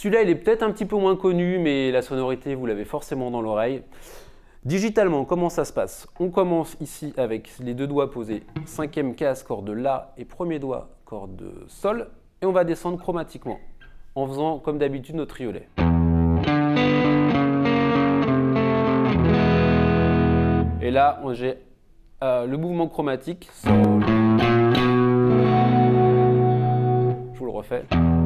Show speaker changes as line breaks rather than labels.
Celui-là, il est peut-être un petit peu moins connu, mais la sonorité, vous l'avez forcément dans l'oreille. Digitalement, comment ça se passe? On commence ici avec les deux doigts posés, 5e case, corde de La, et premier doigt, corde de Sol, et on va descendre chromatiquement, en faisant comme d'habitude nos triolets. Et là, j'ai le mouvement chromatique, Sol. Je vous le refais.